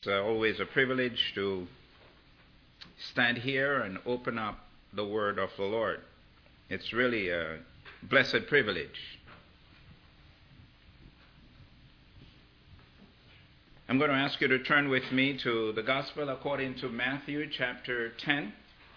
Always a privilege to stand here and open up the word of the Lord. It's really a blessed privilege. I'm going to ask you to turn with me to the Gospel according to Matthew chapter 10.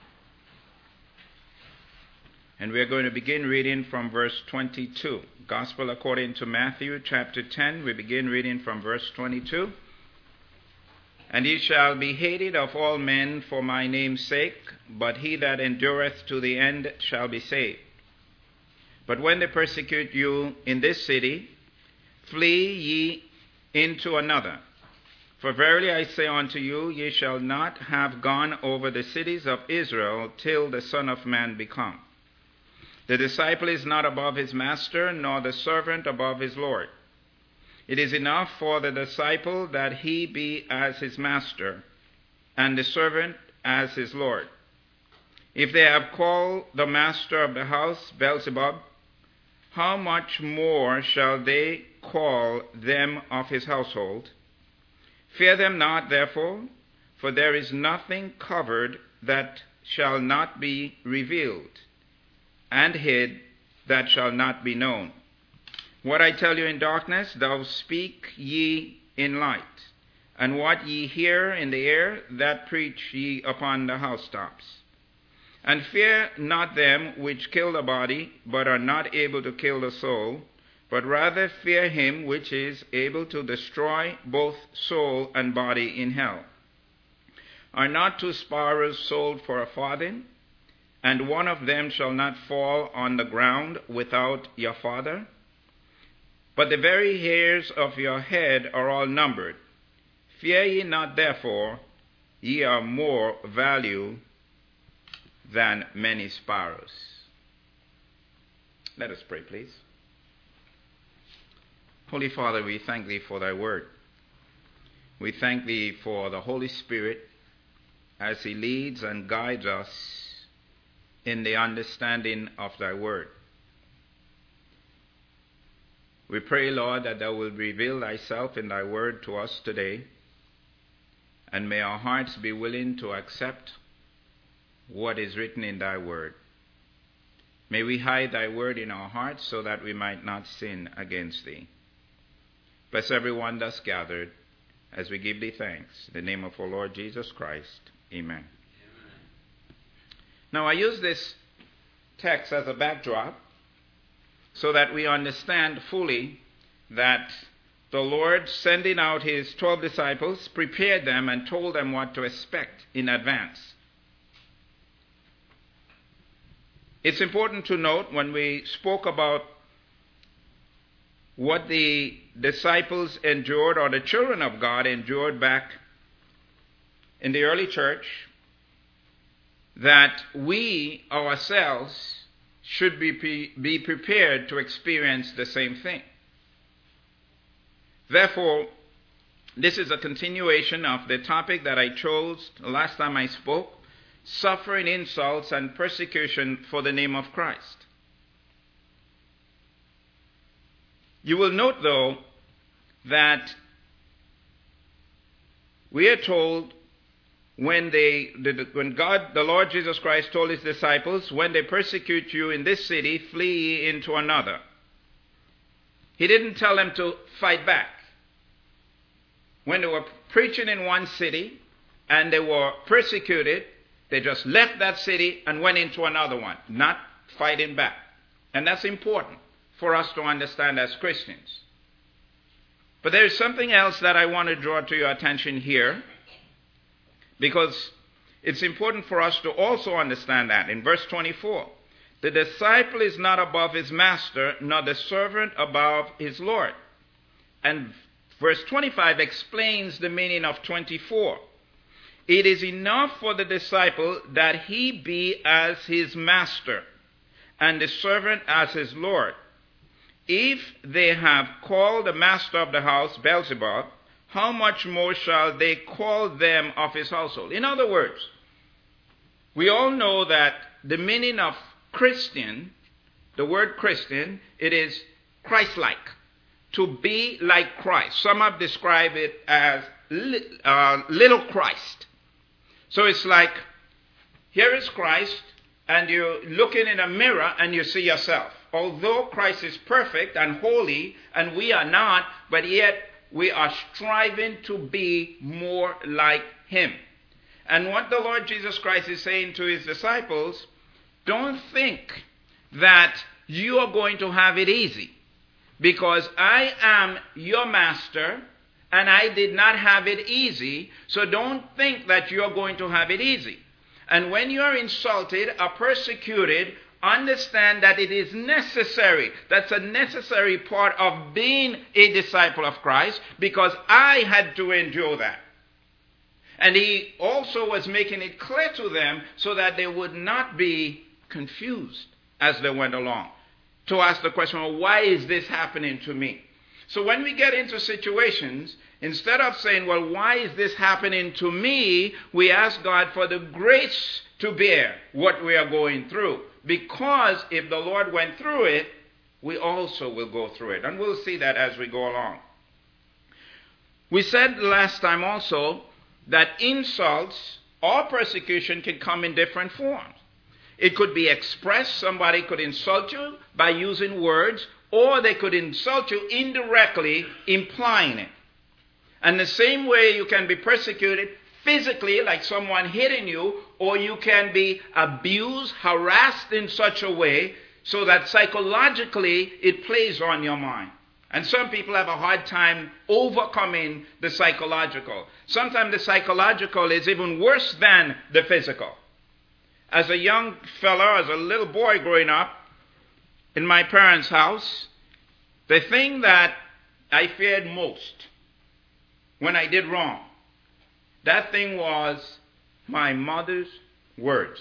And we're going to begin reading from verse 22. Gospel according to Matthew chapter 10. We begin reading from verse 22. And he shall be hated of all men for my name's sake, but he that endureth to the end shall be saved. But when they persecute you in this city, flee ye into another. For verily I say unto you, ye shall not have gone over the cities of Israel till the Son of Man be come. The disciple is not above his master, nor the servant above his Lord. It is enough for the disciple that he be as his master, and the servant as his Lord. If they have called the master of the house Beelzebub, how much more shall they call them of his household? Fear them not, therefore, for there is nothing covered that shall not be revealed, and hid that shall not be known. What I tell you in darkness, thou speak ye in light. And what ye hear in the air, that preach ye upon the housetops. And fear not them which kill the body, but are not able to kill the soul, but rather fear him which is able to destroy both soul and body in hell. Are not 2 sparrows sold for a farthing? And one of them shall not fall on the ground without your Father? But the very hairs of your head are all numbered. Fear ye not, therefore, ye are more value than many sparrows. Let us pray, please. Holy Father, we thank thee for thy word. We thank thee for the Holy Spirit as he leads and guides us in the understanding of thy word. We pray, Lord, that thou wilt reveal thyself in thy word to us today, and may our hearts be willing to accept what is written in thy word. May we hide thy word in our hearts so that we might not sin against thee. Bless everyone thus gathered as we give thee thanks. In the name of our Lord Jesus Christ, amen. Now, I use this text as a backdrop so that we understand fully that the Lord, sending out his 12 disciples, prepared them and told them what to expect in advance. It's important to note when we spoke about what the disciples endured, or the children of God endured back in the early church, that we ourselves should be prepared to experience the same thing. Therefore, this is a continuation of the topic that I chose last time I spoke, suffering, insults, and persecution for the name of Christ. You will note, though, that we are told when God, the Lord Jesus Christ, told his disciples, when they persecute you in this city, flee ye into another. He didn't tell them to fight back. When they were preaching in one city and they were persecuted, they just left that city and went into another one, not fighting back. And that's important for us to understand as Christians. But there is something else that I want to draw to your attention here, because it's important for us to also understand that. In verse 24, the disciple is not above his master, nor the servant above his Lord. And verse 25 explains the meaning of 24. It is enough for the disciple that he be as his master, and the servant as his Lord. If they have called the master of the house Beelzebub, how much more shall they call them of his household? In other words, we all know that the meaning of Christian, the word Christian, it is Christ-like, to be like Christ. Some have described it as little Christ. So it's like, here is Christ, and you're looking in a mirror and you see yourself. Although Christ is perfect and holy, and we are not, but yet we are striving to be more like him. And what the Lord Jesus Christ is saying to his disciples, don't think that you are going to have it easy, because I am your master, and I did not have it easy, so don't think that you're going to have it easy. And when you are insulted or persecuted, understand that it is necessary. That's a necessary part of being a disciple of Christ, because I had to endure that. And he also was making it clear to them so that they would not be confused as they went along, to ask the question, well, why is this happening to me? So when we get into situations, instead of saying, well, why is this happening to me, we ask God for the grace to bear what we are going through. Because if the Lord went through it, we also will go through it. And we'll see that as we go along. We said last time also that insults or persecution can come in different forms. It could be expressed. Somebody could insult you by using words, or they could insult you indirectly, implying it. And the same way you can be persecuted physically, like someone hitting you, or you can be abused, harassed in such a way so that psychologically it plays on your mind. And some people have a hard time overcoming the psychological. Sometimes the psychological is even worse than the physical. As a young fella, as a little boy growing up in my parents' house, the thing that I feared most when I did wrong, that thing was my mother's words.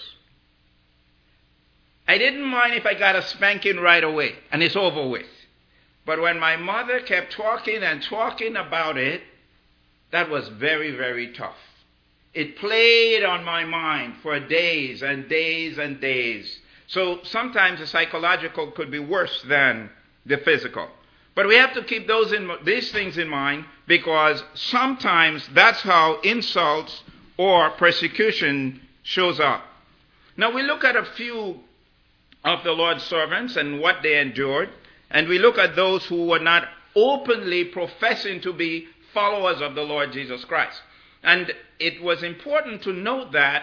I didn't mind if I got a spanking right away and it's over with. But when my mother kept talking and talking about it, that was very, very tough. It played on my mind for days and days and days. So sometimes the psychological could be worse than the physical. But we have to keep these things in mind, because sometimes that's how insults or persecution shows up. Now we look at a few of the Lord's servants and what they endured, and we look at those who were not openly professing to be followers of the Lord Jesus Christ. And it was important to note that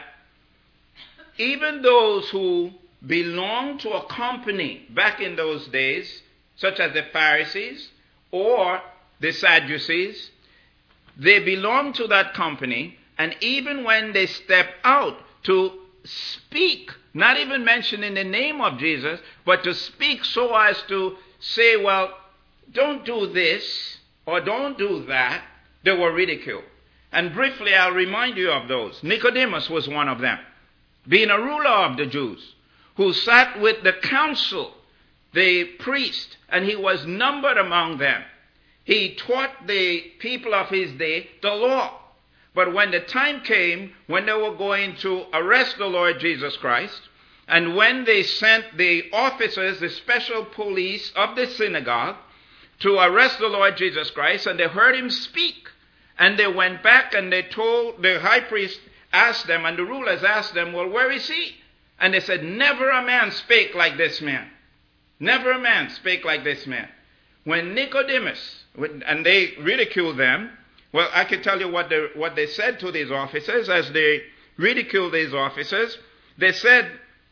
even those who belonged to a company back in those days, such as the Pharisees or the Sadducees, they belonged to that company, and even when they stepped out to speak, not even mentioning the name of Jesus, but to speak so as to say, well, don't do this or don't do that, they were ridiculed. And briefly, I'll remind you of those. Nicodemus was one of them, being a ruler of the Jews, who sat with the council, the priest, and he was numbered among them. He taught the people of his day the law. But when the time came when they were going to arrest the Lord Jesus Christ, and when they sent the officers, the special police of the synagogue, to arrest the Lord Jesus Christ, and they heard him speak, and they went back and they told the high priest, asked them, and the rulers asked them, well, where is he? And they said, never a man spake like this man. Never a man spake like this man. When Nicodemus, and they ridiculed them, well, I can tell you what they said to these officers as they ridiculed these officers. They said,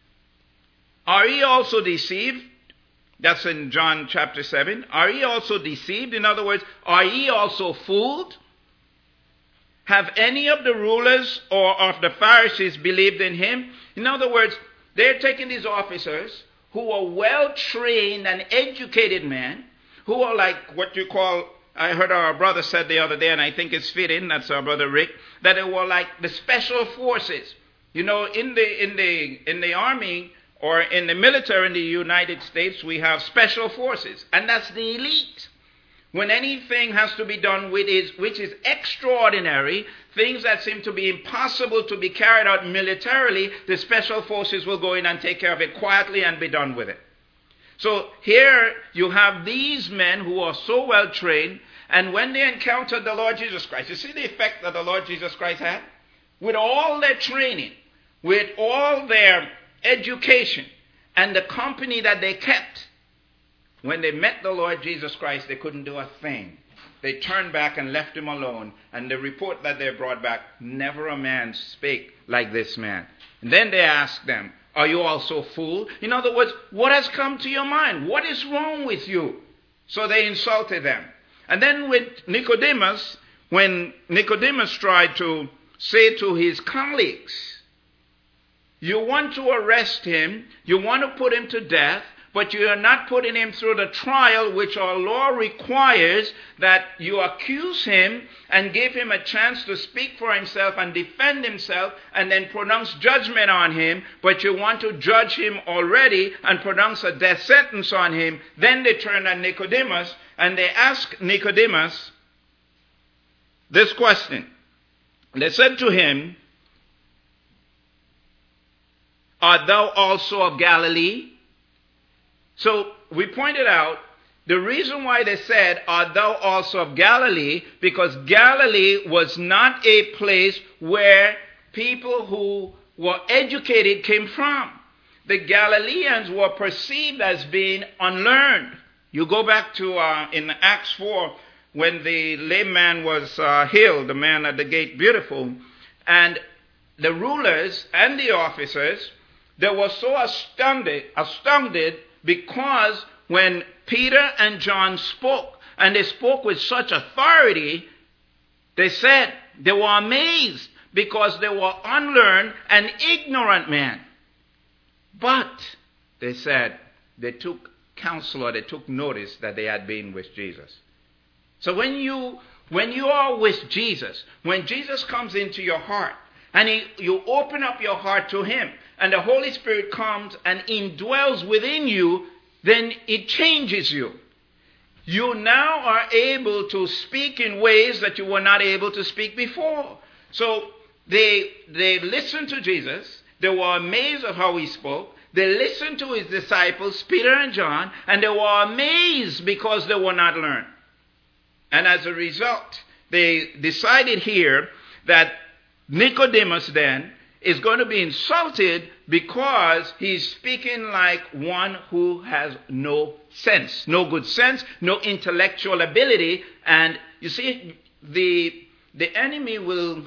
are ye also deceived? That's in John chapter 7. Are ye also deceived? In other words, are ye also fooled? Have any of the rulers or of the Pharisees believed in him? In other words, they're taking these officers who are well-trained and educated men, who are like what you call, I heard our brother said the other day, and I think it's fitting, that's our brother Rick, that they were like the special forces. You know, in the army or in the military in the United States, we have special forces, and that's the elite. When anything has to be done which is extraordinary, things that seem to be impossible to be carried out militarily, the special forces will go in and take care of it quietly and be done with it. So here you have these men who are so well trained, And when they encountered the Lord Jesus Christ, you see the effect that the Lord Jesus Christ had? With all their training, with all their education, and the company that they kept, when they met the Lord Jesus Christ, they couldn't do a thing. They turned back and left him alone. And the report that they brought back, never a man spake like this man. And then they asked them, are you also fool? In other words, what has come to your mind? What is wrong with you? So they insulted them. And then with Nicodemus, when Nicodemus tried to say to his colleagues, you want to arrest him, you want to put him to death, but you are not putting him through the trial which our law requires, that you accuse him and give him a chance to speak for himself and defend himself and then pronounce judgment on him, but you want to judge him already and pronounce a death sentence on him. Then they turned on Nicodemus and they asked Nicodemus this question. They said to him, art thou also of Galilee? So we pointed out the reason why they said, art thou also of Galilee? Because Galilee was not a place where people who were educated came from. The Galileans were perceived as being unlearned. You go back to in Acts 4, when the lame man was healed, the man at the gate beautiful, and the rulers and the officers, they were so astounded because when Peter and John spoke, and they spoke with such authority, they said they were amazed because they were unlearned and ignorant men. But they said they took counsel, or they took notice that they had been with Jesus. So when you are with Jesus, when Jesus comes into your heart, and you open up your heart to him, and the Holy Spirit comes and indwells within you, then it changes you. You now are able to speak in ways that you were not able to speak before. So they listened to Jesus. They were amazed at how he spoke. They listened to his disciples, Peter and John, and they were amazed because they were not learned. And as a result, they decided here that Nicodemus then is going to be insulted because he's speaking like one who has no sense, no good sense, no intellectual ability. And you see, the enemy would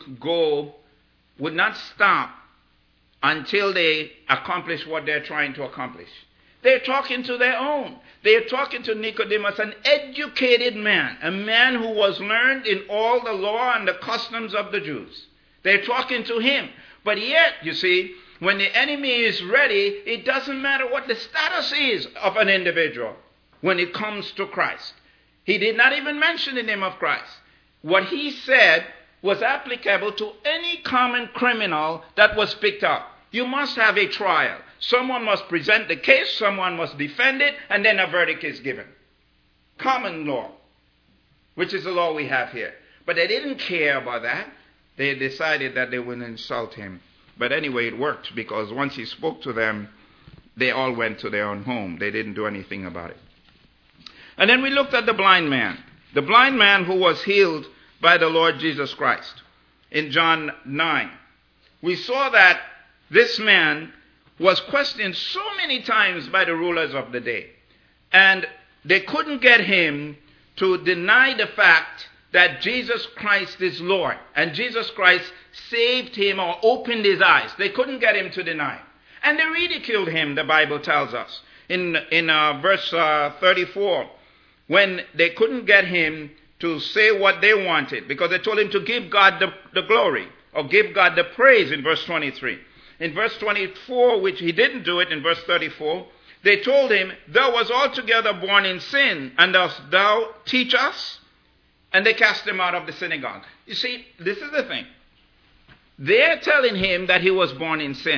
not stop until they accomplish what they're trying to accomplish. They're talking to their own. They're talking to Nicodemus, an educated man, a man who was learned in all the law and the customs of the Jews. They're talking to him. But yet, you see, when the enemy is ready, it doesn't matter what the status is of an individual when it comes to Christ. He did not even mention the name of Christ. What he said was applicable to any common criminal that was picked up. You must have a trial. Someone must present the case, someone must defend it, and then a verdict is given. Common law, which is the law we have here. But they didn't care about that. They decided that they would insult him. But anyway, it worked, because once he spoke to them, they all went to their own home. They didn't do anything about it. And then we looked at the blind man who was healed by the Lord Jesus Christ. In John 9, we saw that this man was questioned so many times by the rulers of the day. And they couldn't get him to deny the fact that Jesus Christ is Lord. And Jesus Christ saved him or opened his eyes. They couldn't get him to deny. And they ridiculed him, the Bible tells us. In verse 34, when they couldn't get him to say what they wanted, because they told him to give God the glory, or give God the praise in verse 23. In verse 24, which he didn't do it in verse 34, they told him, thou was altogether born in sin, and dost thou teach us? And they cast him out of the synagogue. You see, this is the thing. They're telling him that he was born in sin.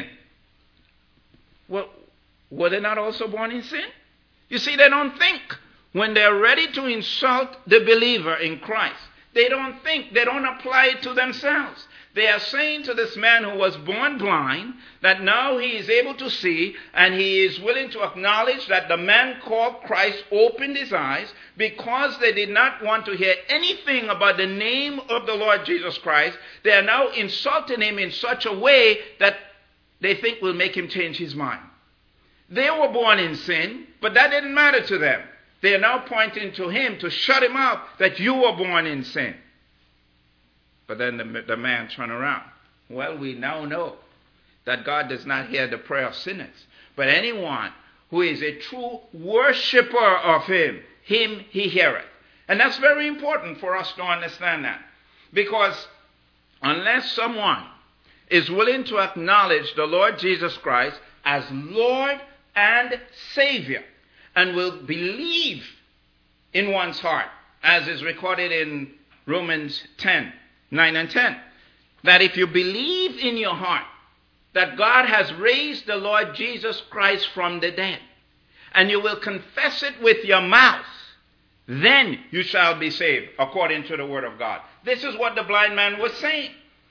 Well, were they not also born in sin? You see, they don't think. When they're ready to insult the believer in Christ, They don't think, they don't apply it to themselves. They are saying to this man who was born blind that now he is able to see, and he is willing to acknowledge that the man called Christ opened his eyes, because they did not want to hear anything about the name of the Lord Jesus Christ. They are now insulting him in such a way that they think will make him change his mind. They were born in sin, but that didn't matter to them. They are now pointing to him to shut him up, that you were born in sin. But then the man turned around. Well, we now know that God does not hear the prayer of sinners, but anyone who is a true worshiper of him he heareth. And that's very important for us to understand that. Because unless someone is willing to acknowledge the Lord Jesus Christ as Lord and Savior, and will believe in one's heart, as is recorded in Romans 10:9 and 10, that if you believe in your heart that God has raised the Lord Jesus Christ from the dead, and you will confess it with your mouth, then you shall be saved, according to the word of God. This is what the blind man was saying.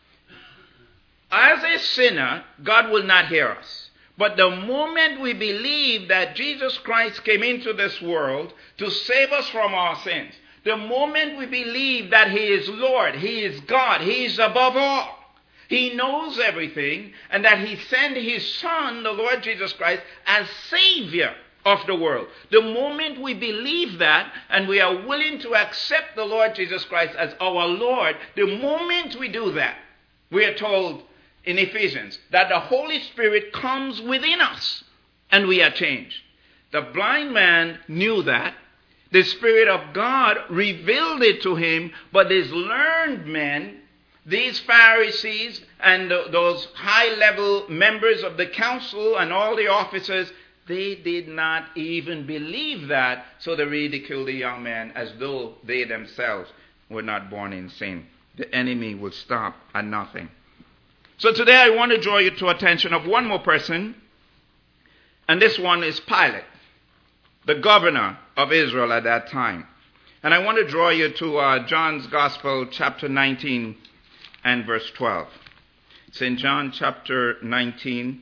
As a sinner, God will not hear us. But the moment we believe that Jesus Christ came into this world to save us from our sins, the moment we believe that he is Lord, he is God, he is above all, he knows everything, and that he sent his Son, the Lord Jesus Christ, as Savior of the world. The moment we believe that, and we are willing to accept the Lord Jesus Christ as our Lord, the moment we do that, we are told in Ephesians that the Holy Spirit comes within us and we are changed. The blind man knew that. The Spirit of God revealed it to him, but these learned men, these Pharisees and those high-level members of the council and all the officers, they did not even believe that, so they ridiculed the young man as though they themselves were not born in sin. The enemy will stop at nothing. So today I want to draw you to attention of one more person, and this one is Pilate, the governor of Israel at that time. And I want to draw you to John's Gospel, chapter 19 and verse 12. It's in John chapter 19.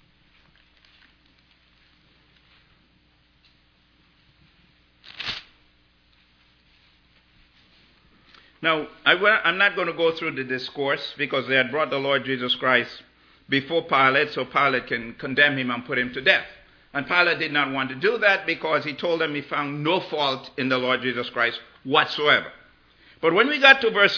Now, I'm not going to go through the discourse, because they had brought the Lord Jesus Christ before Pilate, so Pilate can condemn him and put him to death. And Pilate did not want to do that, because he told them he found no fault in the Lord Jesus Christ whatsoever. But when we got to verse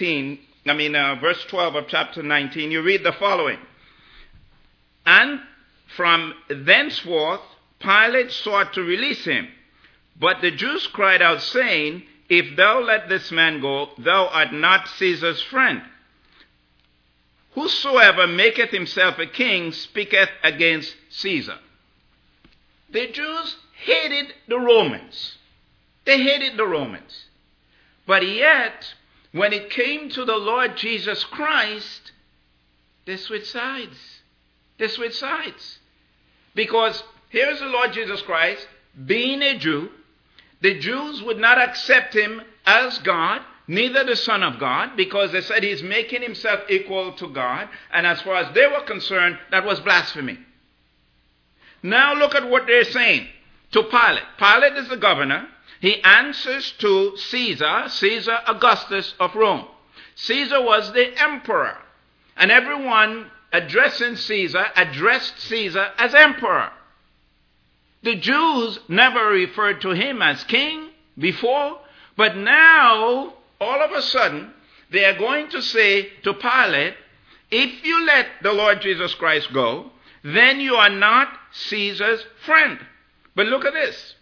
12 of chapter 19, you read the following. And from thenceforth Pilate sought to release him. But the Jews cried out, saying, If thou let this man go, thou art not Caesar's friend. Whosoever maketh himself a king speaketh against Caesar. The Jews hated the Romans. They hated the Romans. But yet, when it came to the Lord Jesus Christ, they switched sides. They switched sides. Because here's the Lord Jesus Christ, being a Jew. The Jews would not accept him as God, neither the Son of God, because they said he's making himself equal to God. And as far as they were concerned, that was blasphemy. Now look at what they're saying to Pilate. Pilate is the governor. He answers to Caesar, Caesar Augustus of Rome. Caesar was the emperor. And everyone addressing Caesar addressed Caesar as emperor. The Jews never referred to him as king before, but now, all of a sudden, they are going to say to Pilate, if you let the Lord Jesus Christ go, then you are not Caesar's friend. But look at this.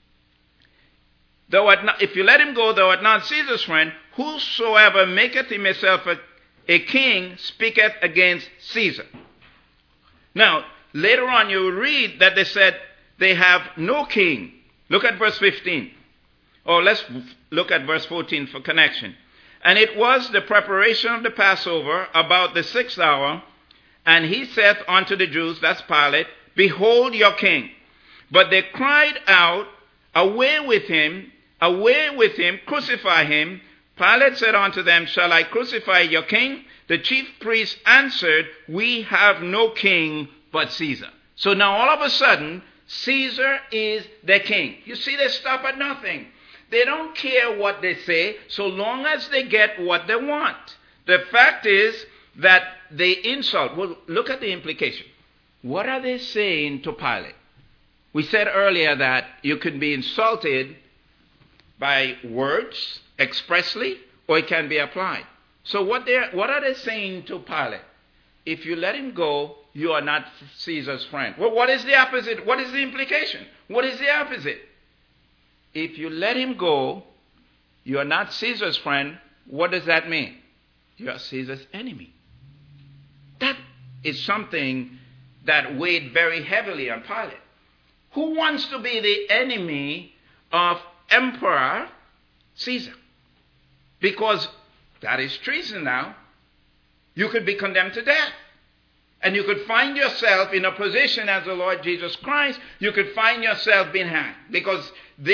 If you let him go, thou art not Caesar's friend. Whosoever maketh himself a king speaketh against Caesar. Now, later on you will read that they said they have no king. Look at verse 15. Or let's look at verse 14 for connection. And it was the preparation of the Passover about the 6th hour, and he saith unto the Jews, that's Pilate, Behold your king. But they cried out, Away with him, crucify him. Pilate said unto them, Shall I crucify your king? The chief priests answered, We have no king but Caesar. So now all of a sudden, Caesar is the king. You see, they stop at nothing. They don't care what they say so long as they get what they want. The fact is that they insult. Well, look at the implication. What are they saying to Pilate? We said earlier that you could be insulted by words expressly, or it can be applied. So what are they saying to Pilate? If you let him go, you are not Caesar's friend. Well, what is the opposite? What is the implication? What is the opposite? If you let him go, you are not Caesar's friend. What does that mean? You are Caesar's enemy. That is something that weighed very heavily on Pilate. Who wants to be the enemy of Emperor Caesar? Because that is treason now. You could be condemned to death. And you could find yourself in a position as the Lord Jesus Christ. You could find yourself being hanged. Because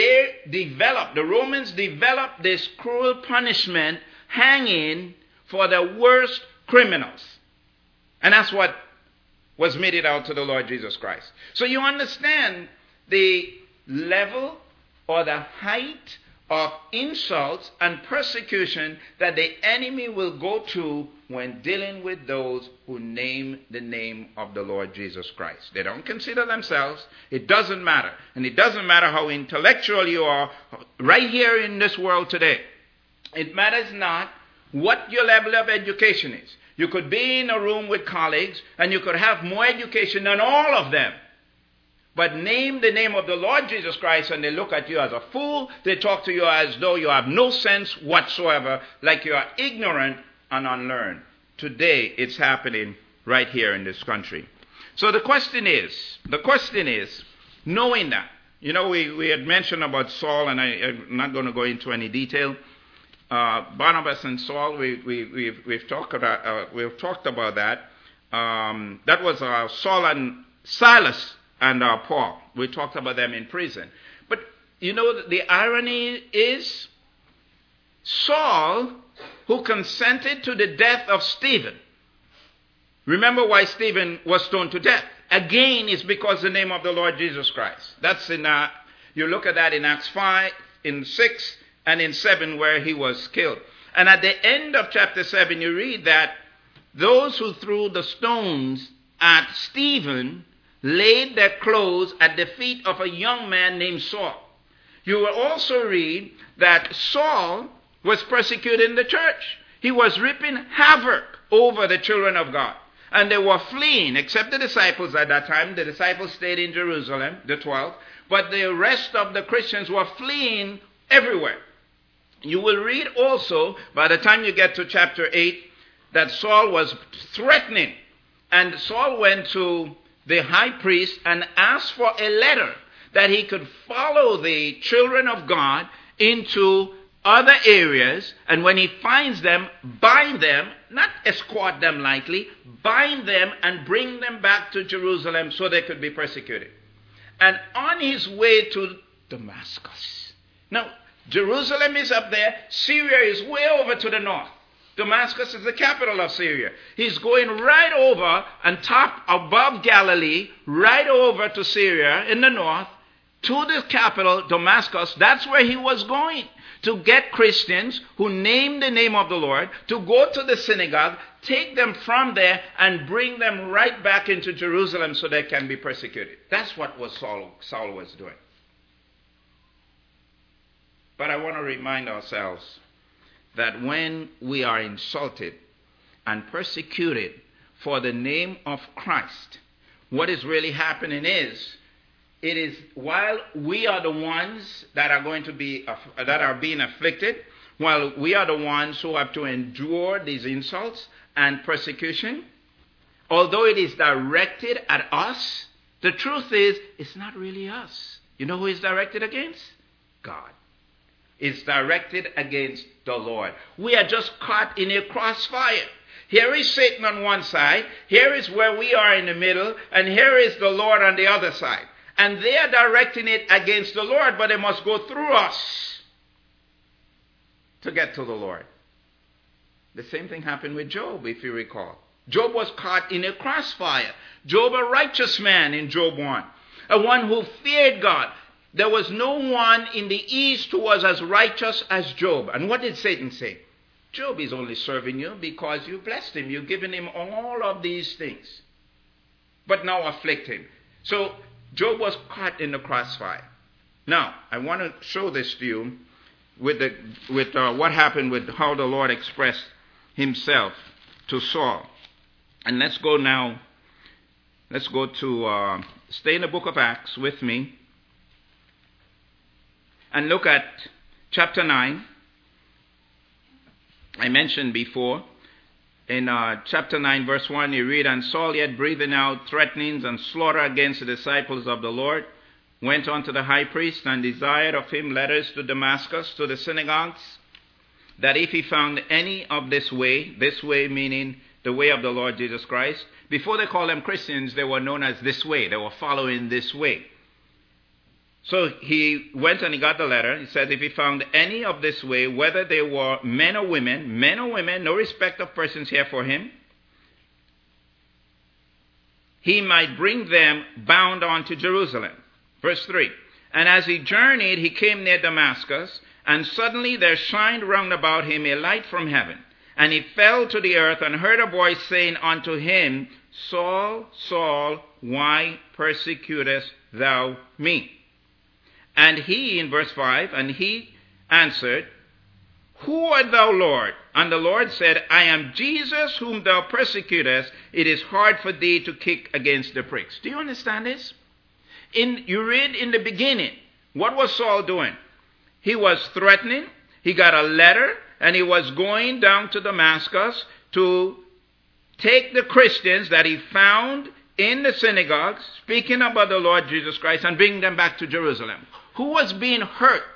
the Romans developed this cruel punishment, hanging for the worst criminals. And that's what was meted out to the Lord Jesus Christ. So you understand the level or the height of insults and persecution that the enemy will go to when dealing with those who name the name of the Lord Jesus Christ. They don't consider themselves. It doesn't matter. And it doesn't matter how intellectual you are right here in this world today. It matters not what your level of education is. You could be in a room with colleagues and you could have more education than all of them. But name the name of the Lord Jesus Christ and they look at you as a fool. They talk to you as though you have no sense whatsoever, like you are ignorant and unlearned. Today it's happening right here in this country. So the question is, knowing that, we had mentioned about Saul, and I'm not going to go into any detail. Barnabas and Saul, we've talked about that. That was Saul and Silas and Paul. We talked about them in prison. But the irony is Saul, who consented to the death of Stephen. Remember why Stephen was stoned to death. Again, it's because the name of the Lord Jesus Christ. That's in you look at that in Acts 5, in 6, and in 7 where he was killed. And at the end of chapter 7, you read that those who threw the stones at Stephen laid their clothes at the feet of a young man named Saul. You will also read that Saul was persecuting the church. He was reaping havoc over the children of God. And they were fleeing, except the disciples at that time. The disciples stayed in Jerusalem, the 12. But the rest of the Christians were fleeing everywhere. You will read also, by the time you get to chapter 8, that Saul was threatening. And Saul went to the high priest and asked for a letter that he could follow the children of God into other areas, and when he finds them, bind them, not escort them lightly, bind them and bring them back to Jerusalem so they could be persecuted. And on his way to Damascus. Now, Jerusalem is up there. Syria is way over to the north. Damascus is the capital of Syria. He's going right over and top above Galilee, right over to Syria in the north, to the capital, Damascus. That's where he was going, to get Christians who name the name of the Lord, to go to the synagogue, take them from there, and bring them right back into Jerusalem so they can be persecuted. That's what Saul was doing. But I want to remind ourselves that when we are insulted and persecuted for the name of Christ, what is really happening is, it is while we are the ones that are going to be, that are being afflicted, while we are the ones who have to endure these insults and persecution, although it is directed at us, the truth is, it's not really us. You know who it's directed against? God. It's directed against the Lord. We are just caught in a crossfire. Here is Satan on one side, here is where we are in the middle, and here is the Lord on the other side. And they are directing it against the Lord, but it must go through us. to get to the Lord. The same thing happened with Job, if you recall. Job was caught in a crossfire. Job, a righteous man in Job 1, a one who feared God. There was no one in the east who was as righteous as Job. And what did Satan say? Job is only serving you because you blessed him. You've given him all of these things. But now afflict him. So Job was caught in the crossfire. Now, I want to show this to you with what happened with how the Lord expressed himself to Saul. And let's go to, stay in the book of Acts with me and look at chapter 9. I mentioned before, in chapter 9, verse 1, you read, "And Saul, yet breathing out threatenings and slaughter against the disciples of the Lord, went unto the high priest and desired of him letters to Damascus, to the synagogues, that if he found any of this way meaning the way of the Lord Jesus Christ." Before they called them Christians, they were known as this way. They were following this way. So he went and he got the letter. He said if he found any of this way, whether they were men or women, no respect of persons here for him, he might bring them bound on to Jerusalem. Verse 3, "And as he journeyed, he came near Damascus, and suddenly there shined round about him a light from heaven. And he fell to the earth and heard a voice saying unto him, Saul, Saul, why persecutest thou me? And he," in verse 5, "and he answered, Who art thou, Lord? And the Lord said, I am Jesus whom thou persecutest. It is hard for thee to kick against the pricks." Do you understand this? You read in the beginning, what was Saul doing? He was threatening. He got a letter, and he was going down to Damascus to take the Christians that he found in the synagogues, speaking about the Lord Jesus Christ, and bring them back to Jerusalem. Who was being hurt?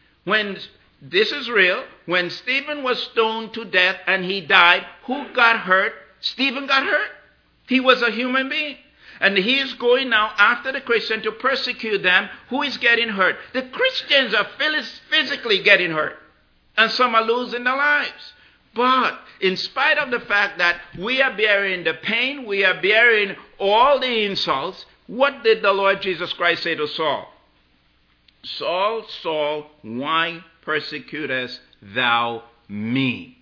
This is real. When Stephen was stoned to death and he died, who got hurt? Stephen got hurt. He was a human being. And he is going now after the Christian to persecute them. Who is getting hurt? The Christians are physically getting hurt. And some are losing their lives. But in spite of the fact that we are bearing the pain, we are bearing all the insults, what did the Lord Jesus Christ say to Saul? "Saul, Saul, why persecutest thou me?"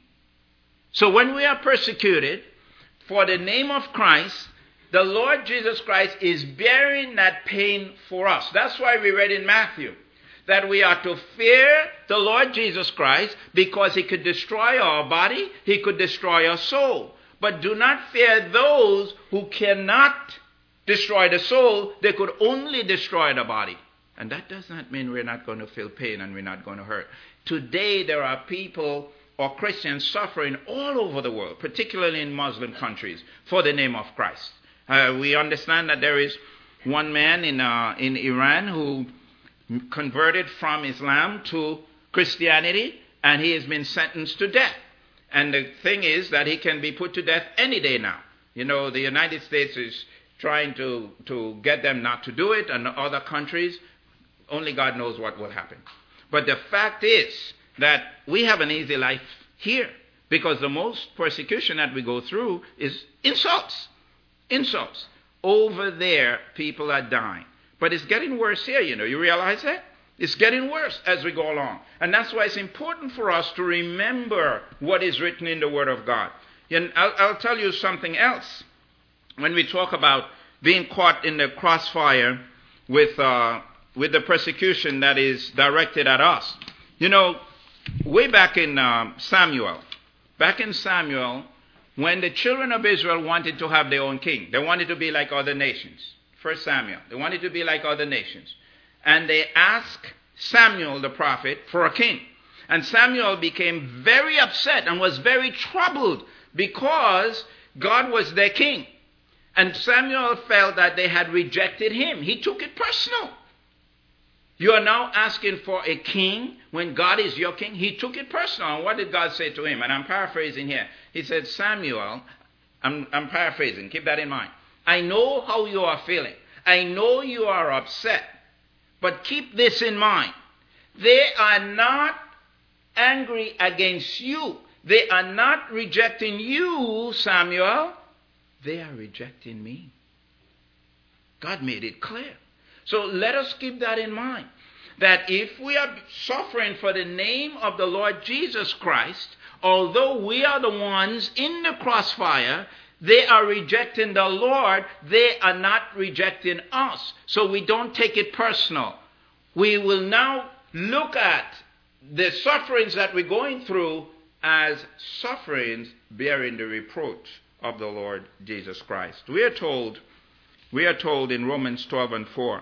So when we are persecuted for the name of Christ, the Lord Jesus Christ is bearing that pain for us. That's why we read in Matthew that we are to fear the Lord Jesus Christ because he could destroy our body, he could destroy our soul. But do not fear those who cannot destroy the soul, they could only destroy the body. And that does not mean we're not going to feel pain and we're not going to hurt. Today there are people or Christians suffering all over the world, particularly in Muslim countries, for the name of Christ. We understand that there is one man in Iran who converted from Islam to Christianity, and he has been sentenced to death. And the thing is that he can be put to death any day now. You know, the United States is trying to get them not to do it, and other countries, only God knows what will happen. But the fact is that we have an easy life here, because the most persecution that we go through is insults. Insults. Over there, people are dying. But it's getting worse here, you know. You realize that? It's getting worse as we go along. And that's why it's important for us to remember what is written in the Word of God. And I'll tell you something else. When we talk about being caught in the crossfire with the persecution that is directed at us. You know, way back in Samuel, when the children of Israel wanted to have their own king, they wanted to be like other nations. 1 Samuel. They wanted to be like other nations. And they asked Samuel the prophet for a king. And Samuel became very upset and was very troubled because God was their king. And Samuel felt that they had rejected him. He took it personal. You are now asking for a king when God is your king? He took it personal. And what did God say to him? And I'm paraphrasing here. He said, Samuel, I'm paraphrasing. Keep that in mind. I know how you are feeling. I know you are upset. But keep this in mind. They are not angry against you. They are not rejecting you, Samuel. They are rejecting me. God made it clear. So let us keep that in mind. That if we are suffering for the name of the Lord Jesus Christ, although we are the ones in the crossfire, they are rejecting the Lord. They are not rejecting us. So we don't take it personal. We will now look at the sufferings that we're going through as sufferings bearing the reproach of the Lord Jesus Christ. We are told in Romans 12:4,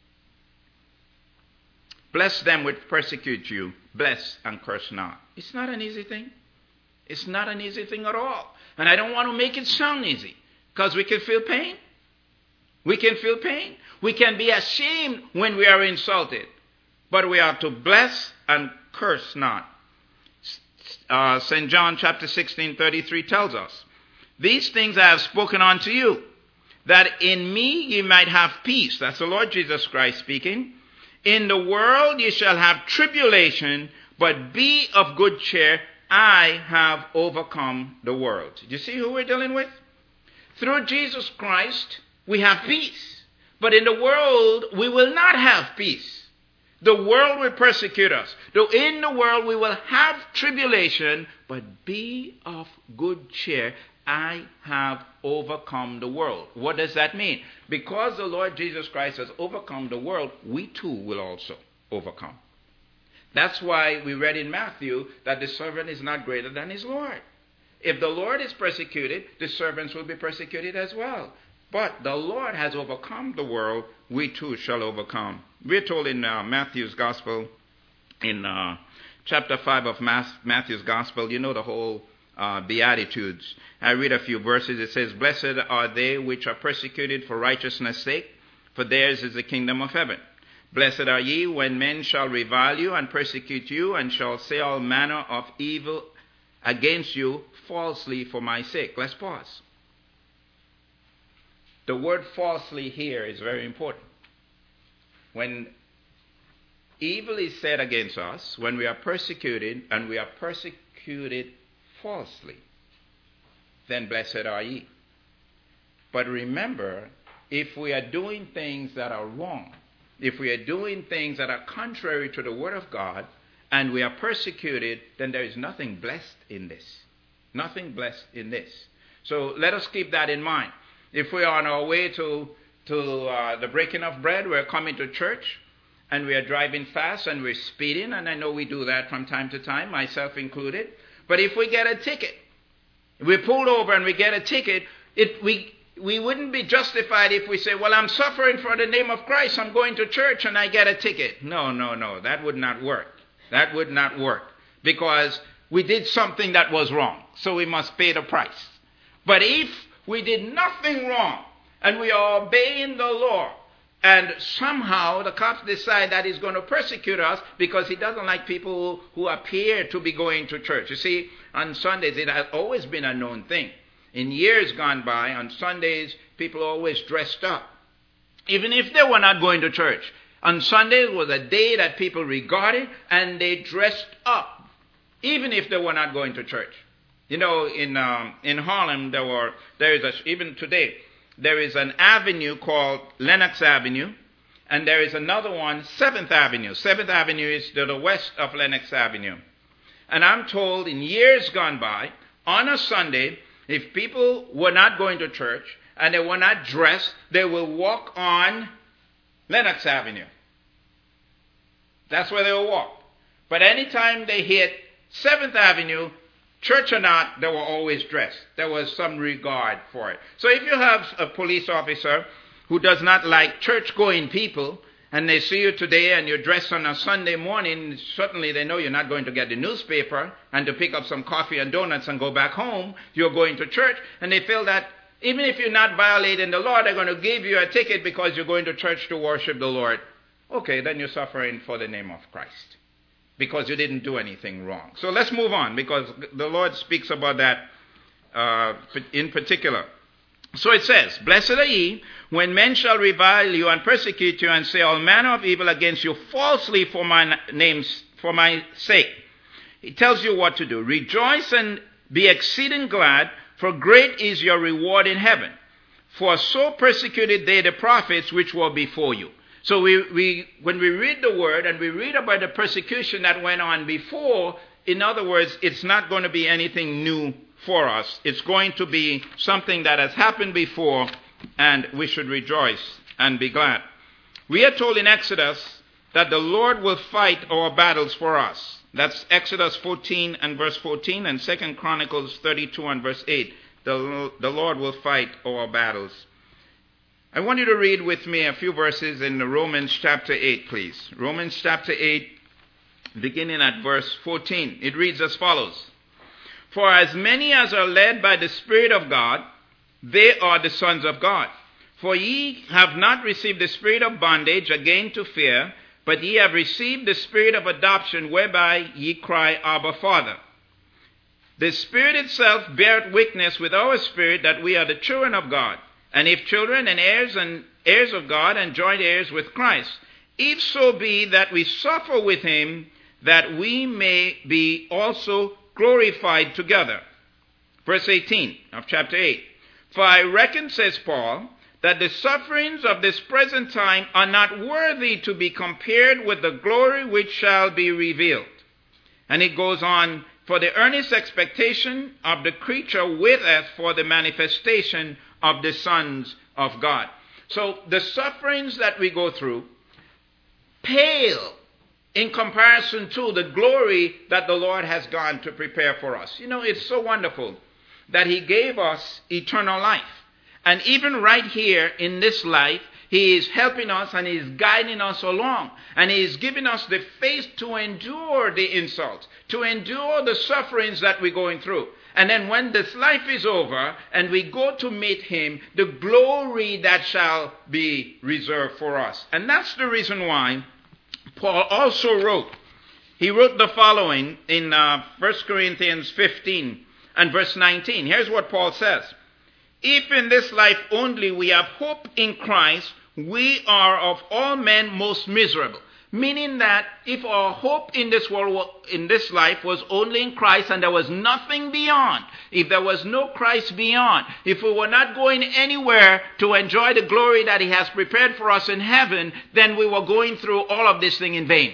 bless them which persecute you, bless and curse not. It's not an easy thing. It's not an easy thing at all. And I don't want to make it sound easy, because we can feel pain. We can feel pain. We can be ashamed when we are insulted. But we are to bless and curse not. St. John chapter 16:33 tells us, these things I have spoken unto you, that in me ye might have peace. That's the Lord Jesus Christ speaking. In the world ye shall have tribulation, but be of good cheer. I have overcome the world. Do you see who we're dealing with? Through Jesus Christ, we have peace. But in the world, we will not have peace. The world will persecute us. Though in the world we will have tribulation, but be of good cheer. I have overcome the world. What does that mean? Because the Lord Jesus Christ has overcome the world, we too will also overcome. That's why we read in Matthew that the servant is not greater than his Lord. If the Lord is persecuted, the servants will be persecuted as well. But the Lord has overcome the world, we too shall overcome. We're told in Matthew's Gospel, in chapter 5 of Matthew's Gospel, you know the whole Beatitudes. I read a few verses. It says, blessed are they which are persecuted for righteousness' sake, for theirs is the kingdom of heaven. Blessed are ye when men shall revile you and persecute you, and shall say all manner of evil against you falsely for my sake. Let's pause. The word falsely here is very important. When evil is said against us, when we are persecuted, and we are persecuted falsely, then blessed are ye. But remember, if we are doing things that are wrong, if we are doing things that are contrary to the Word of God, and we are persecuted, then there is nothing blessed in this. Nothing blessed in this. So let us keep that in mind. If we are on our way to the breaking of bread, we're coming to church, and we are driving fast, and we're speeding, and I know we do that from time to time, myself included. But if we get a ticket, we pulled over and we get a ticket, we wouldn't be justified if we say, well, I'm suffering for the name of Christ, I'm going to church and I get a ticket. No, that would not work. That would not work, because we did something that was wrong, so we must pay the price. But if we did nothing wrong and we are obeying the law, and somehow the cops decide that he's going to persecute us because he doesn't like people who appear to be going to church. You see, on Sundays, it has always been a known thing. In years gone by, on Sundays, people always dressed up, even if they were not going to church. On Sundays was a day that people regarded, and they dressed up, even if they were not going to church. You know, in Harlem, even today, there is an avenue called Lenox Avenue, and there is another one, 7th Avenue. 7th Avenue is to the west of Lenox Avenue. And I'm told in years gone by, on a Sunday, if people were not going to church and they were not dressed, they will walk on Lenox Avenue. That's where they will walk. But anytime they hit 7th Avenue, church or not, they were always dressed. There was some regard for it. So if you have a police officer who does not like church-going people, and they see you today and you're dressed on a Sunday morning, certainly they know you're not going to get the newspaper and to pick up some coffee and donuts and go back home. You're going to church, and they feel that even if you're not violating the law, they're going to give you a ticket because you're going to church to worship the Lord. Okay, then you're suffering for the name of Christ, because you didn't do anything wrong. So let's move on, because the Lord speaks about that in particular. So it says, blessed are ye when men shall revile you and persecute you and say all manner of evil against you falsely for my sake. He tells you what to do. Rejoice and be exceeding glad, for great is your reward in heaven. For so persecuted they the prophets which were before you. So when we read the word and we read about the persecution that went on before, in other words, it's not going to be anything new for us. It's going to be something that has happened before, and we should rejoice and be glad. We are told in Exodus that the Lord will fight our battles for us. That's Exodus 14 and verse 14 and 2 Chronicles 32 and verse 8. The Lord will fight our battles. I want you to read with me a few verses in Romans chapter 8, please. Romans chapter 8, beginning at verse 14. It reads as follows. For as many as are led by the Spirit of God, they are the sons of God. For ye have not received the spirit of bondage again to fear, but ye have received the spirit of adoption, whereby ye cry, Abba, Father. The Spirit itself beareth witness with our spirit that we are the children of God. And if children, and heirs of God, and joint heirs with Christ, if so be that we suffer with him, that we may be also glorified together. Verse 18 of chapter 8. For I reckon, says Paul, that the sufferings of this present time are not worthy to be compared with the glory which shall be revealed. And it goes on, for the earnest expectation of the creature waiteth for the manifestation of the sons of God. So the sufferings that we go through pale in comparison to the glory that the Lord has gone to prepare for us. You know, it's so wonderful that he gave us eternal life. And even right here in this life, he is helping us and he is guiding us along. And he is giving us the faith to endure the insults, to endure the sufferings that we're going through. And then when this life is over and we go to meet him, the glory that shall be reserved for us. And that's the reason why Paul also wrote. He wrote the following in 1 Corinthians 15 and verse 19. Here's what Paul says. If in this life only we have hope in Christ, we are of all men most miserable. Meaning that if our hope in this world, in this life, was only in Christ and there was nothing beyond, if there was no Christ beyond, if we were not going anywhere to enjoy the glory that he has prepared for us in heaven, then we were going through all of this thing in vain.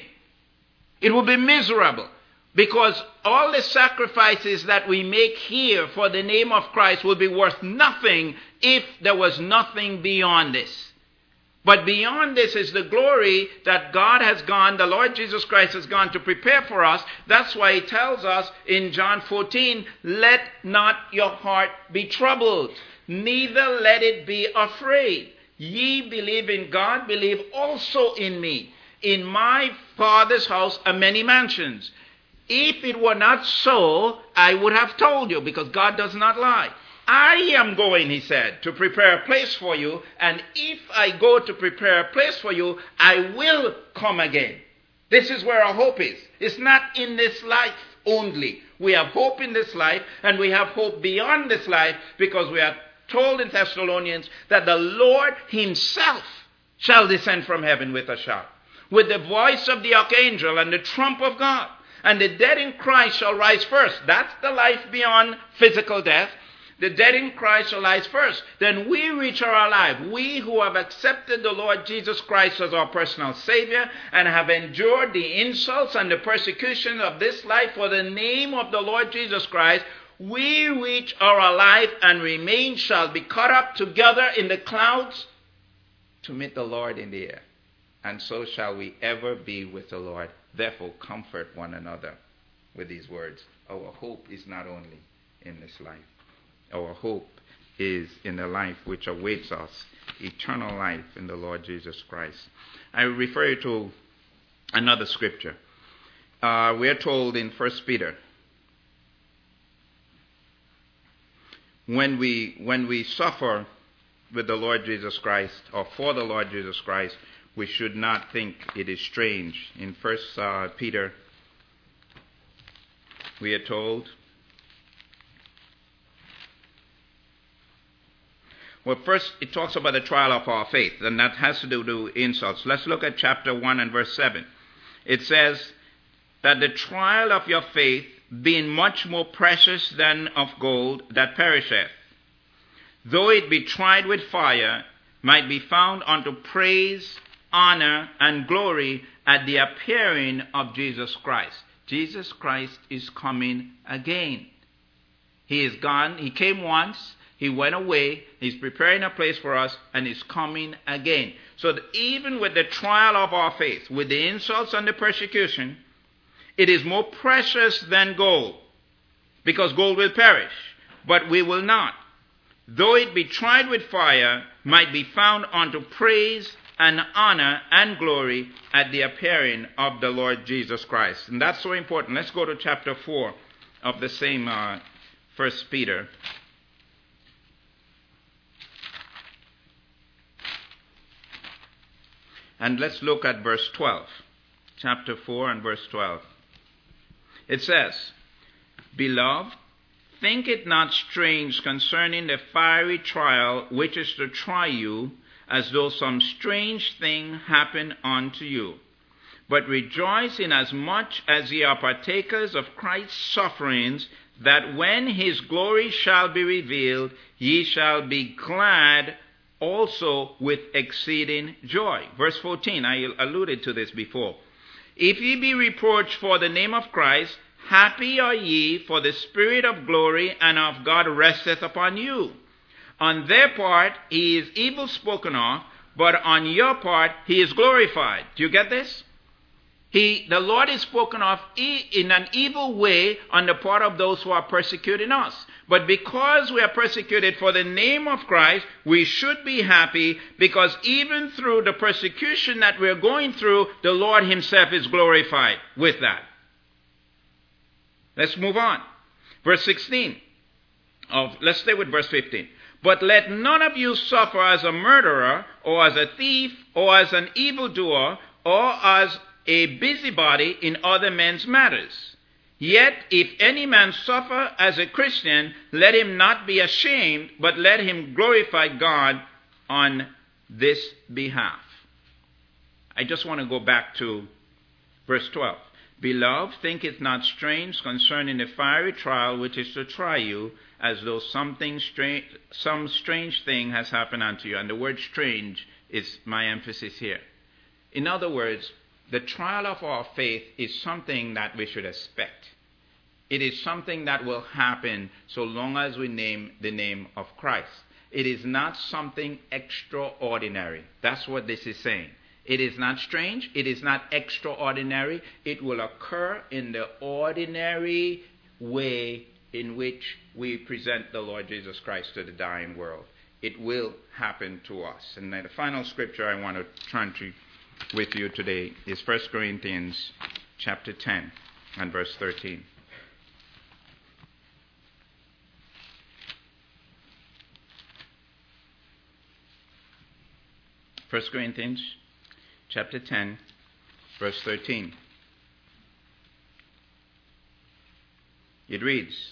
It would be miserable. Because all the sacrifices that we make here for the name of Christ will be worth nothing if there was nothing beyond this. But beyond this is the glory that God has gone, the Lord Jesus Christ has gone to prepare for us. That's why he tells us in John 14, let not your heart be troubled, neither let it be afraid. Ye believe in God, believe also in me. In my Father's house are many mansions. If it were not so, I would have told you, because God does not lie. I am going, he said, to prepare a place for you, and if I go to prepare a place for you, I will come again. This is where our hope is. It's not in this life only. We have hope in this life, and we have hope beyond this life, because we are told in Thessalonians that the Lord himself shall descend from heaven with a shout, with the voice of the archangel and the trump of God. And the dead in Christ shall rise first. That's the life beyond physical death. The dead in Christ shall rise first. Then we which are alive, we who have accepted the Lord Jesus Christ as our personal Savior and have endured the insults and the persecution of this life for the name of the Lord Jesus Christ, we which are alive and remain shall be caught up together in the clouds to meet the Lord in the air. And so shall we ever be with the Lord. Therefore, comfort one another with these words. Our hope is not only in this life. Our hope is in the life which awaits us, eternal life in the Lord Jesus Christ. I refer you to another scripture. We are told in 1 Peter, when we suffer with the Lord Jesus Christ, or for the Lord Jesus Christ, we should not think it is strange. In 1 Peter, we are told, well, first it talks about the trial of our faith, and that has to do with insults. Let's look at chapter 1 and verse 7. It says, that the trial of your faith, being much more precious than of gold that perisheth, though it be tried with fire, might be found unto praise, honor, and glory at the appearing of Jesus Christ. Jesus Christ is coming again. He is gone. He came once. He went away. He's preparing a place for us, and he's coming again. So that even with the trial of our faith, with the insults and the persecution, it is more precious than gold, because gold will perish, but we will not. Though it be tried with fire, might be found unto praise and honor and glory at the appearing of the Lord Jesus Christ. And that's so important. Let's go to chapter 4 of the same 1 Peter. And let's look at verse 12. Chapter 4 and verse 12. It says, Beloved, think it not strange concerning the fiery trial which is to try you, as though some strange thing happened unto you. But rejoice inasmuch as ye are partakers of Christ's sufferings, that when his glory shall be revealed, ye shall be glad also with exceeding joy. Verse 14, I alluded to this before. If ye be reproached for the name of Christ, happy are ye, for the Spirit of glory and of God resteth upon you. On their part he is evil spoken of, but on your part he is glorified. Do you get this? The Lord is spoken of in an evil way on the part of those who are persecuting us. But because we are persecuted for the name of Christ, we should be happy, because even through the persecution that we are going through, the Lord himself is glorified with that. Let's move on. Verse 16. Let's stay with verse 15. But let none of you suffer as a murderer, or as a thief, or as an evildoer, or as a busybody in other men's matters. Yet if any man suffer as a Christian, let him not be ashamed, but let him glorify God on this behalf. I just want to go back to verse 12. Beloved, think it not strange concerning the fiery trial which is to try you, as though some strange thing has happened unto you. And the word strange is my emphasis here. In other words, the trial of our faith is something that we should expect. It is something that will happen so long as we name the name of Christ. It is not something extraordinary. That's what this is saying. It is not strange. It is not extraordinary. It will occur in the ordinary way in which we present the Lord Jesus Christ to the dying world. It will happen to us. And the final scripture I want to turn to with you today is 1 Corinthians chapter 10 and verse 13. First Corinthians chapter 10, verse 13. It reads,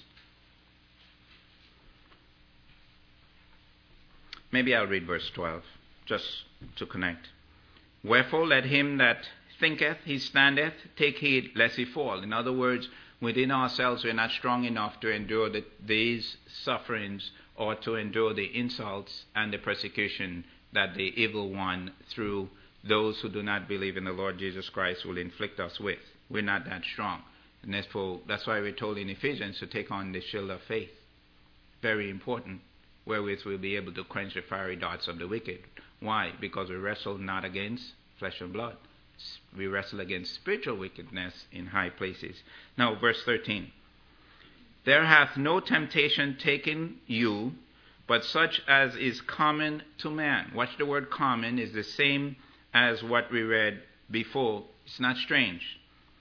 maybe I'll read verse 12, just to connect. Wherefore let him that thinketh he standeth take heed lest he fall. In other words, within ourselves we're not strong enough to endure these sufferings or to endure the insults and the persecution that the evil one, through those who do not believe in the Lord Jesus Christ, will inflict us with. We're not that strong. And therefore, that's why we're told in Ephesians to take on the shield of faith. Very important, wherewith we'll be able to quench the fiery darts of the wicked. Why? Because we wrestle not against flesh and blood. We wrestle against spiritual wickedness in high places. Now, verse 13. There hath no temptation taken you, but such as is common to man. Watch, the word common is the same as what we read before. It's not strange.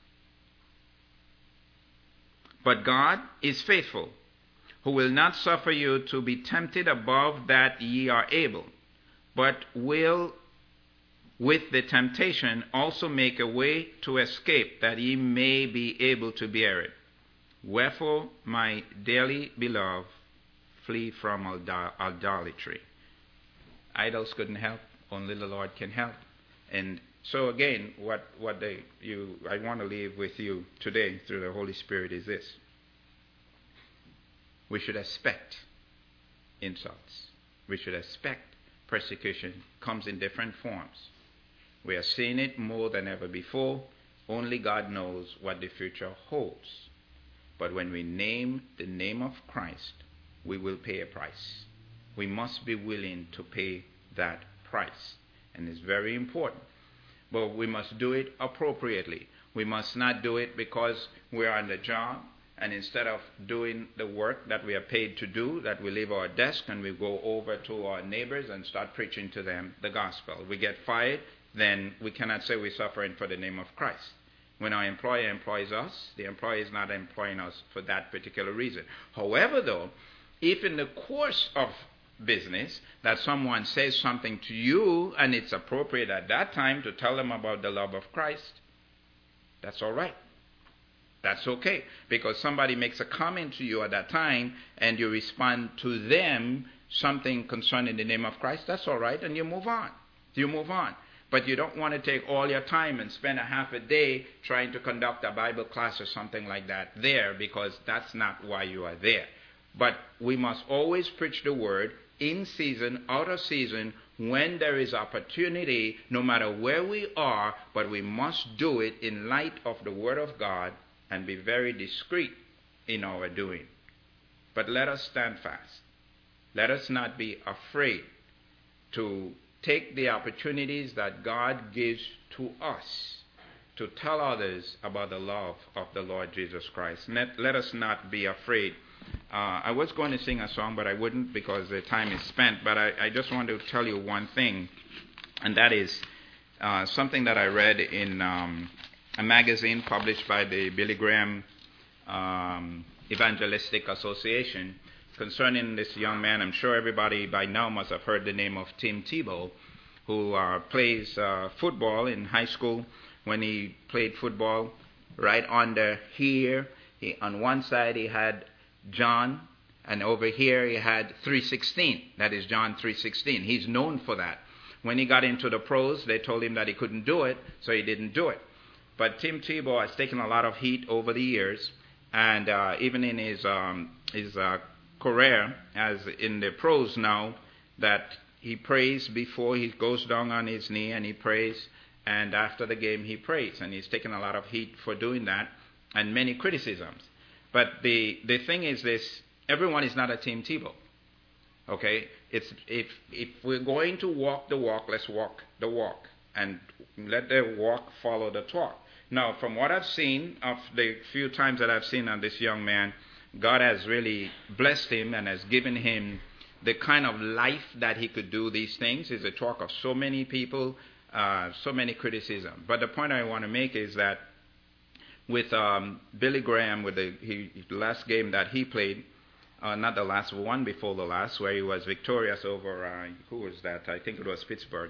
But God is faithful, who will not suffer you to be tempted above that ye are able, but will with the temptation also make a way to escape, that ye may be able to bear it. Wherefore, my dearly beloved, flee from idolatry. Idols couldn't help. Only the Lord can help. And So again, I want to leave with you today through the Holy Spirit is this. We should expect insults. We should expect persecution. Comes in different forms. We are seeing it more than ever before. Only God knows what the future holds. But when we name the name of Christ, we will pay a price. We must be willing to pay that price. And it's very important. But we must do it appropriately. We must not do it because we're on the job, and instead of doing the work that we are paid to do, that we leave our desk and we go over to our neighbors and start preaching to them the gospel. We get fired, then we cannot say we're suffering for the name of Christ. When our employer employs us, the employer is not employing us for that particular reason. However, though, if in the course of business that someone says something to you and it's appropriate at that time to tell them about the love of Christ, that's all right. That's okay. Because somebody makes a comment to you at that time and you respond to them something concerning the name of Christ, that's all right, and you move on. You move on. But you don't want to take all your time and spend a half a day trying to conduct a Bible class or something like that there, because that's not why you are there. But we must always preach the word in season, out of season, when there is opportunity, no matter where we are, but we must do it in light of the word of God and be very discreet in our doing. But let us stand fast. Let us not be afraid to take the opportunities that God gives to us to tell others about the love of the Lord Jesus Christ. Let us not be afraid. I was going to sing a song, but I wouldn't because the time is spent. But I just want to tell you one thing, and that is something that I read in a magazine published by the Billy Graham Evangelistic Association concerning this young man. I'm sure everybody by now must have heard the name of Tim Tebow, who plays football in high school. When he played football, right under here, on one side he had John, and over here he had 3:16. That is John 3:16. He's known for that. When he got into the pros, they told him that he couldn't do it, so he didn't do it. But Tim Tebow has taken a lot of heat over the years, and even in his career as in the pros now, that he prays before he goes down on his knee, and he prays, and after the game he prays, and he's taken a lot of heat for doing that and many criticisms. But the thing is this: everyone is not a Tim Tebow. Okay, if we're going to walk the walk, let's walk the walk, and let the walk follow the talk. Now, from what I've seen of the few times that I've seen on this young man, God has really blessed him and has given him the kind of life that he could do these things. It's a talk of so many people, so many criticism. But the point I want to make is that with Billy Graham, with the last game that he played, not the last one, before the last, where he was victorious over, who was that? I think it was Pittsburgh.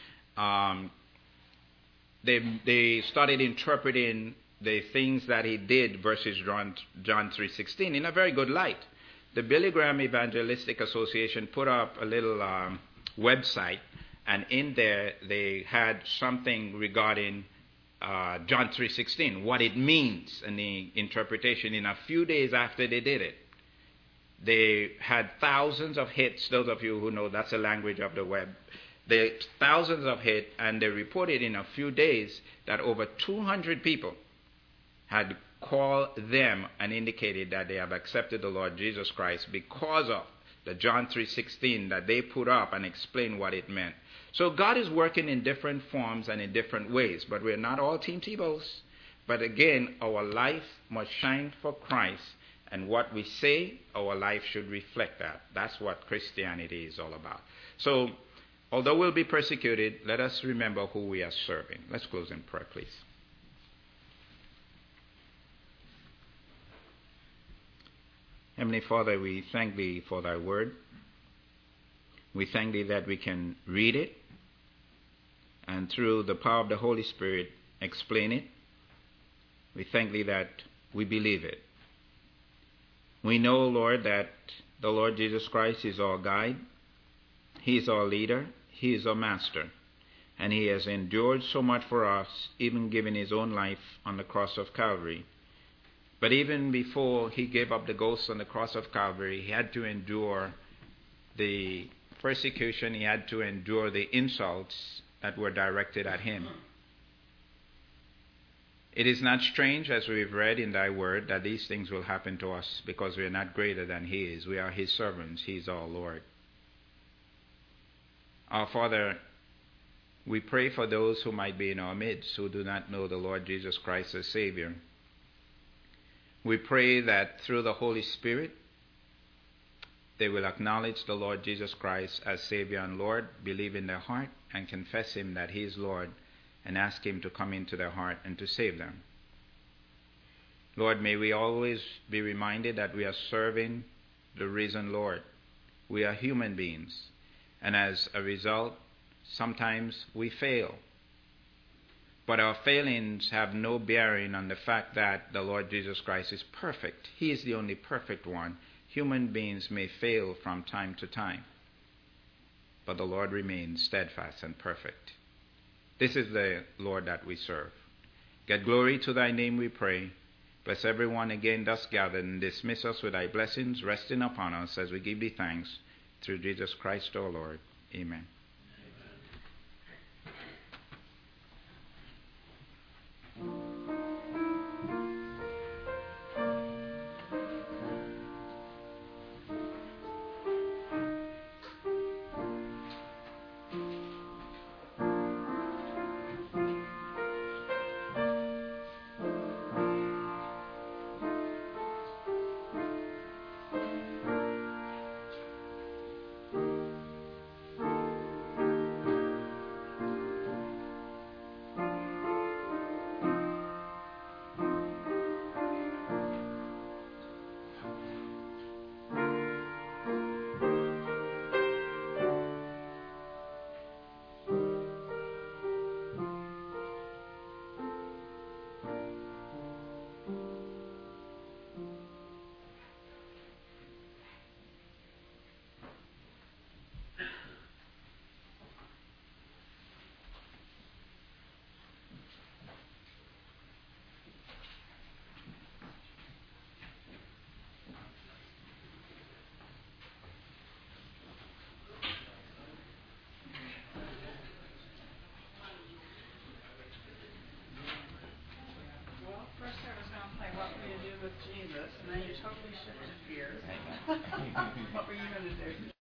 They started interpreting the things that he did versus John 3:16 in a very good light. The Billy Graham Evangelistic Association put up a little website, and in there they had something regarding John 3:16, what it means, and the interpretation. In a few days after they did it, they had thousands of hits. Those of you who know that's the language of the web. They thousands of hits, and they reported in a few days that over 200 people had called them and indicated that they have accepted the Lord Jesus Christ because of the John 3:16 that they put up and explained what it meant. So God is working in different forms and in different ways, but we're not all Tim Tebows. But again, our life must shine for Christ, and what we say, our life should reflect that. That's what Christianity is all about. So, although we'll be persecuted, let us remember who we are serving. Let's close in prayer, please. Heavenly Father, we thank Thee for Thy word. We thank Thee that we can read it and through the power of the Holy Spirit explain it. We thank Thee that we believe it. We know, Lord, that the Lord Jesus Christ is our guide. He is our leader. He is our master. And he has endured so much for us, even giving his own life on the cross of Calvary. But even before he gave up the ghost on the cross of Calvary, he had to endure the persecution, he had to endure the insults that were directed at him. It is not strange, as we've read in thy word, that these things will happen to us, because we are not greater than he is. We are his servants. He is our Lord. Our Father, we pray for those who might be in our midst who do not know the Lord Jesus Christ as Savior. We pray that through the Holy Spirit, they will acknowledge the Lord Jesus Christ as Savior and Lord, believe in their heart, and confess him that he is Lord, and ask him to come into their heart and to save them. Lord, may we always be reminded that we are serving the risen Lord. We are human beings, and as a result, sometimes we fail. But our failings have no bearing on the fact that the Lord Jesus Christ is perfect. He is the only perfect one. Human beings may fail from time to time, but the Lord remains steadfast and perfect. This is the Lord that we serve. Get glory to thy name, we pray. Bless everyone again thus gathered, and dismiss us with thy blessings resting upon us as we give thee thanks through Jesus Christ our Lord. Amen. Jesus, and then you totally shifted gears. What were you going to do?